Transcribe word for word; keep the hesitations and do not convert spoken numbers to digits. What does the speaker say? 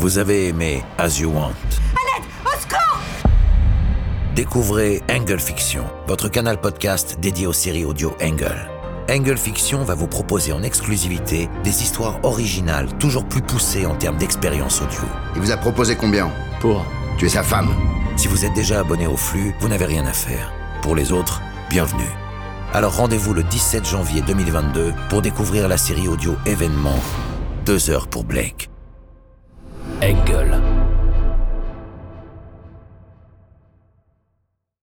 Vous avez aimé As You Want. À l'aide! Au secours! Découvrez Angle Fiction, votre canal podcast dédié aux séries audio Angle. Angle Fiction va vous proposer en exclusivité des histoires originales, toujours plus poussées en termes d'expérience audio. Il vous a proposé combien? Pour Tu es sa femme. Si vous êtes déjà abonné au flux, vous n'avez rien à faire. Pour les autres, bienvenue. Alors rendez-vous le dix-sept janvier deux mille vingt-deux pour découvrir la série audio événement deux heures pour Blake. Angle.